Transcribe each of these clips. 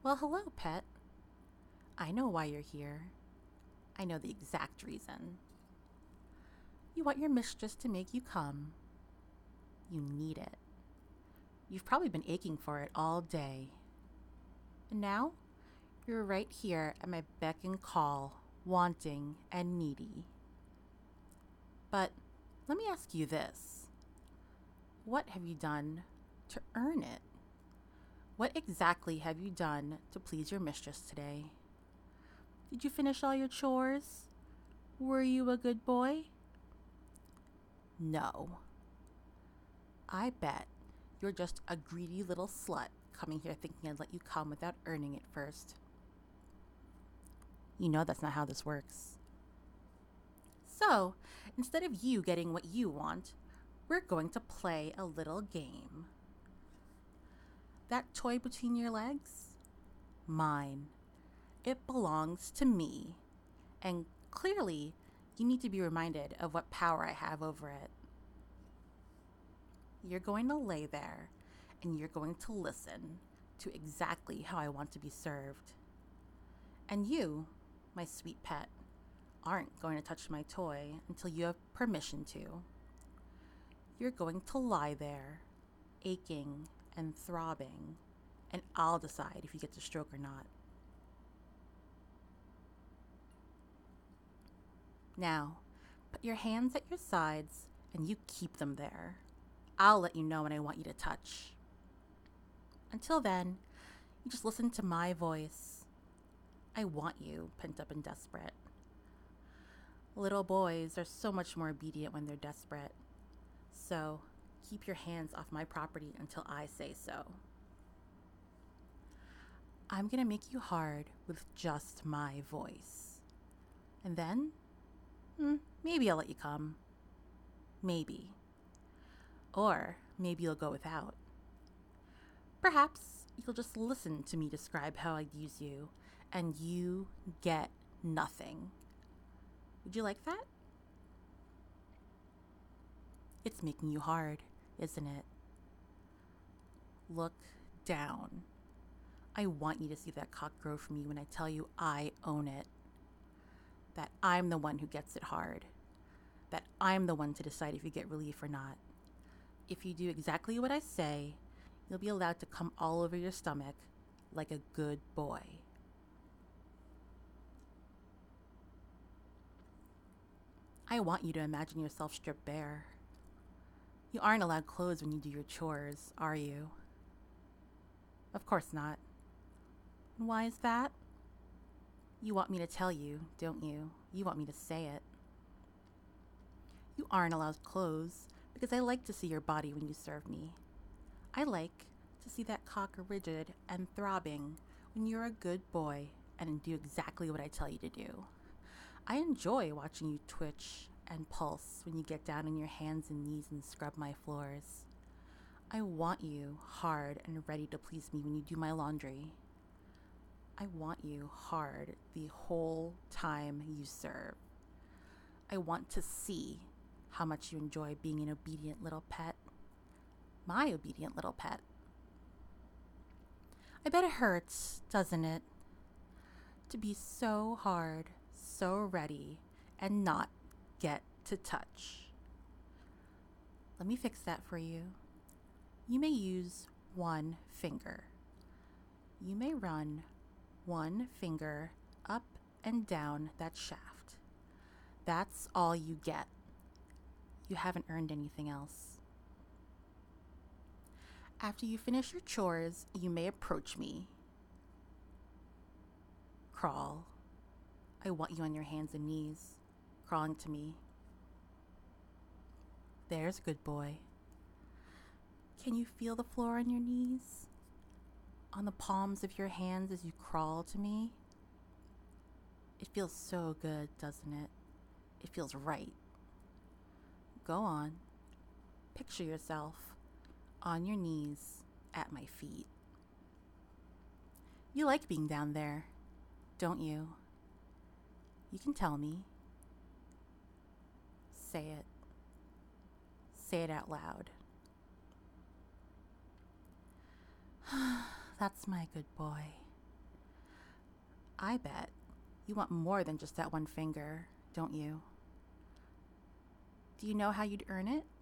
Well, hello, pet. I know why you're here. I know the exact reason. You want your mistress to make you come. You need it. You've probably been aching for it all day. And now, you're right here at my beck and call, wanting and needy. But let me ask you this. What have you done to earn it? What exactly have you done to please your mistress today? Did you finish all your chores? Were you a good boy? No. I bet you're just a greedy little slut coming here thinking I'd let you come without earning it first. You know that's not how this works. So, instead of you getting what you want, we're going to play a little game. That toy between your legs? Mine. It belongs to me. And clearly, you need to be reminded of what power I have over it. You're going to lay there and you're going to listen to exactly how I want to be served. And you, my sweet pet, aren't going to touch my toy until you have permission to. You're going to lie there, aching and throbbing, and I'll decide if you get to stroke or not. Now, put your hands at your sides and you keep them there. I'll let you know when I want you to touch. Until then, you just listen to my voice. I want you, pent up and desperate. Little boys are so much more obedient when they're desperate. So, keep your hands off my property until I say so. I'm gonna make you hard with just my voice. And then, maybe I'll let you come. Maybe. Or maybe you'll go without. Perhaps you'll just listen to me describe how I'd use you, and you get nothing. Would you like that? It's making you hard, isn't it? Look down. I want you to see that cock grow for me when I tell you I own it. That I'm the one who gets it hard. That I'm the one to decide if you get relief or not. If you do exactly what I say, you'll be allowed to come all over your stomach like a good boy. I want you to imagine yourself stripped bare. You aren't allowed clothes when you do your chores, are you? Of course not. And why is that? You want me to tell you, don't you? You want me to say it. You aren't allowed clothes because I like to see your body when you serve me. I like to see that cock rigid and throbbing when you're a good boy and do exactly what I tell you to do. I enjoy watching you twitch and pulse when you get down on your hands and knees and scrub my floors. I want you hard and ready to please me when you do my laundry. I want you hard the whole time you serve. I want to see how much you enjoy being an obedient little pet. My obedient little pet. I bet it hurts, doesn't it? To be so hard, so ready, and not get to touch. Let me fix that for you. You may use one finger. You may run one finger up and down that shaft. That's all you get. You haven't earned anything else. After you finish your chores, you may approach me. Crawl. I want you on your hands and knees, crawling to me. There's a good boy. Can you feel the floor on your knees? On the palms of your hands as you crawl to me? It feels so good, doesn't it? It feels right. Go on. Picture yourself on your knees at my feet. You like being down there, don't you? You can tell me. Say it. Say it out loud. That's my good boy. I bet you want more than just that one finger, don't you? Do you know how you'd earn it?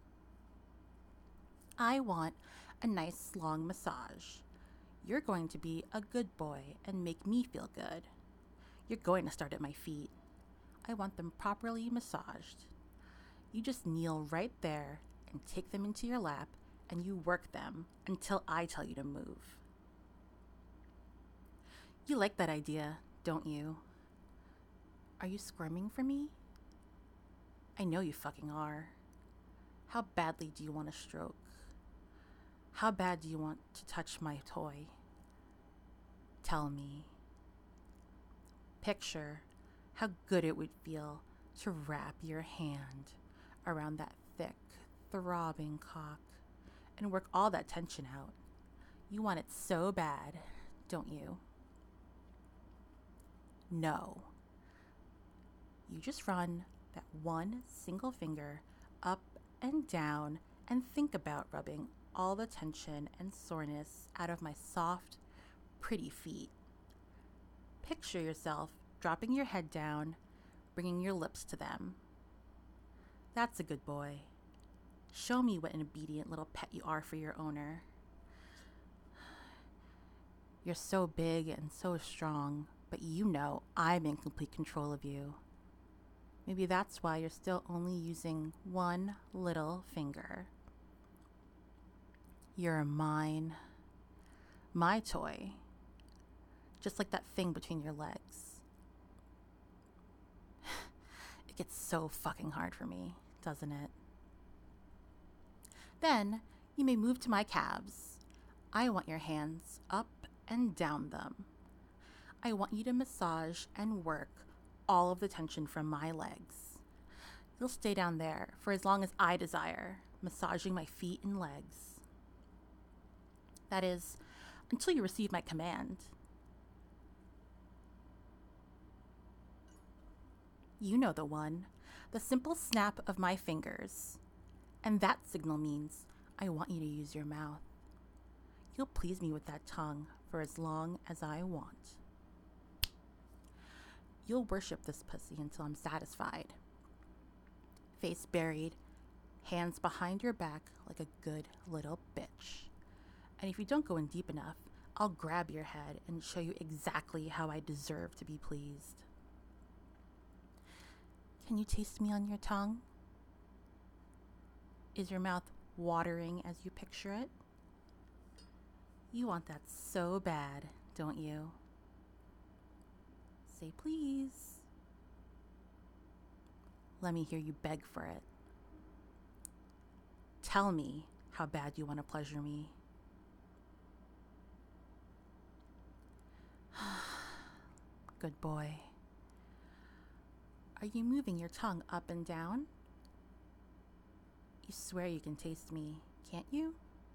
I want a nice long massage. You're going to be a good boy and make me feel good. You're going to start at my feet. I want them properly massaged. You just kneel right there and take them into your lap and you work them until I tell you to move. You like that idea, don't you? Are you squirming for me? I know you fucking are. How badly do you want a stroke? How bad do you want to touch my toy? Tell me. Picture how good it would feel to wrap your hand around that thick, throbbing cock and work all that tension out. You want it so bad, don't you? No. You just run that one single finger up and down and think about rubbing all the tension and soreness out of my soft, pretty feet. Picture yourself dropping your head down, bringing your lips to them. That's a good boy. Show me what an obedient little pet you are for your owner. You're so big and so strong, but you know I'm in complete control of you. Maybe that's why you're still only using one little finger. You're mine. My toy. Just like that thing between your legs. It gets so fucking hard for me, doesn't it? Then you may move to my calves. I want your hands up and down them. I want you to massage and work all of the tension from my legs. You'll stay down there for as long as I desire, massaging my feet and legs. That is, until you receive my command. You know the one, the simple snap of my fingers. And that signal means I want you to use your mouth. You'll please me with that tongue for as long as I want. You'll worship this pussy until I'm satisfied. Face buried, hands behind your back like a good little bitch. And if you don't go in deep enough, I'll grab your head and show you exactly how I deserve to be pleased. Can you taste me on your tongue? Is your mouth watering as you picture it? You want that so bad, don't you? Say please. Let me hear you beg for it. Tell me how bad you want to pleasure me. Good boy. Are you moving your tongue up and down? You swear you can taste me, can't you?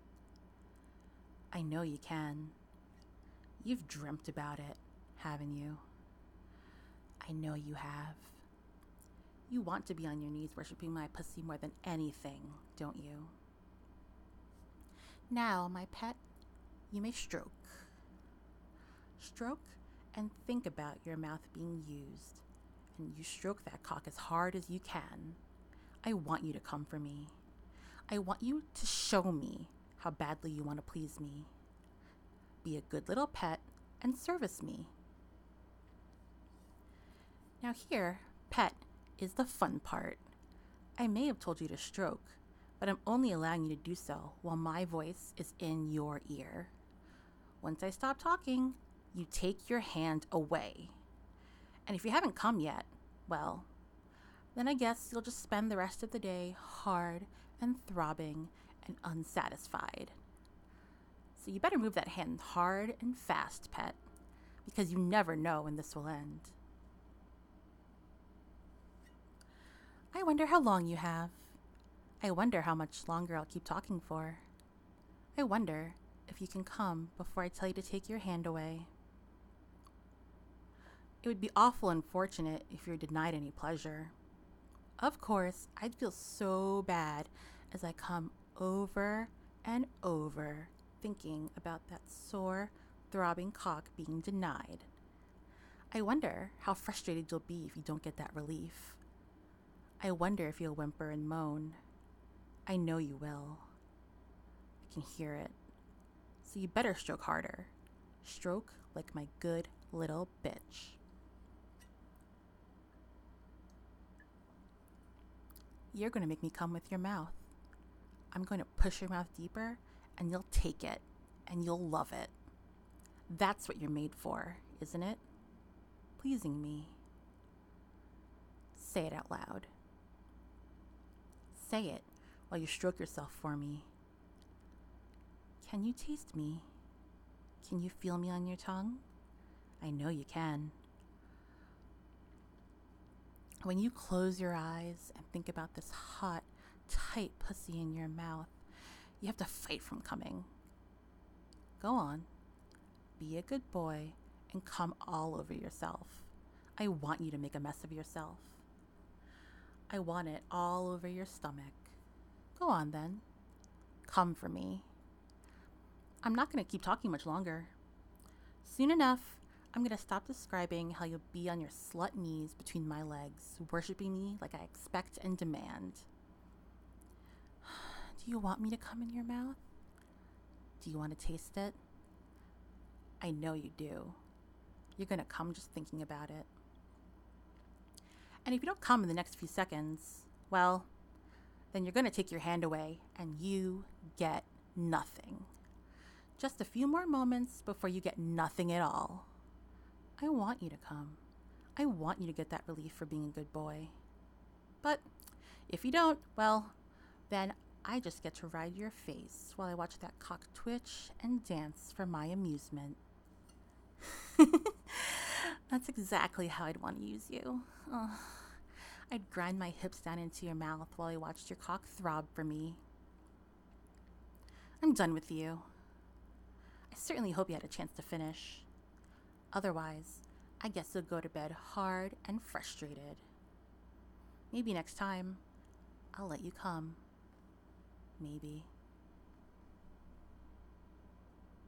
I know you can. You've dreamt about it, haven't you? I know you have. You want to be on your knees worshiping my pussy more than anything, don't you? Now, my pet, you may stroke. Stroke and think about your mouth being used. And you stroke that cock as hard as you can. I want you to come for me. I want you to show me how badly you want to please me. Be a good little pet and service me. Now here, pet, is the fun part. I may have told you to stroke, but I'm only allowing you to do so while my voice is in your ear. Once I stop talking, you take your hand away. And if you haven't come yet, well, then I guess you'll just spend the rest of the day hard and throbbing and unsatisfied. So you better move that hand hard and fast, pet, because you never know when this will end. I wonder how long you have. I wonder how much longer I'll keep talking for. I wonder if you can come before I tell you to take your hand away. It would be awful unfortunate if you're denied any pleasure. Of course, I'd feel so bad as I come over and over thinking about that sore, throbbing cock being denied. I wonder how frustrated you'll be if you don't get that relief. I wonder if you'll whimper and moan. I know you will. I can hear it. So you better stroke harder. Stroke like my good little bitch. You're going to make me come with your mouth. I'm going to push your mouth deeper, and you'll take it, and you'll love it. That's what you're made for, isn't it? Pleasing me. Say it out loud. Say it while you stroke yourself for me. Can you taste me? Can you feel me on your tongue? I know you can. When you close your eyes and think about this hot, tight pussy in your mouth, you have to fight from coming. Go on. Be a good boy and come all over yourself. I want you to make a mess of yourself. I want it all over your stomach. Go on then. Come for me. I'm not going to keep talking much longer. Soon enough, I'm going to stop describing how you'll be on your slut knees between my legs, worshiping me like I expect and demand. Do you want me to come in your mouth? Do you want to taste it? I know you do. You're going to come just thinking about it. And if you don't come in the next few seconds, well, then you're going to take your hand away and you get nothing. Just a few more moments before you get nothing at all. I want you to come. I want you to get that relief for being a good boy. But if you don't, well, then I just get to ride your face while I watch that cock twitch and dance for my amusement. That's exactly how I'd want to use you. I'd grind my hips down into your mouth while I watched your cock throb for me. I'm done with you. I certainly hope you had a chance to finish. Otherwise, I guess you'll go to bed hard and frustrated. Maybe next time, I'll let you come. Maybe.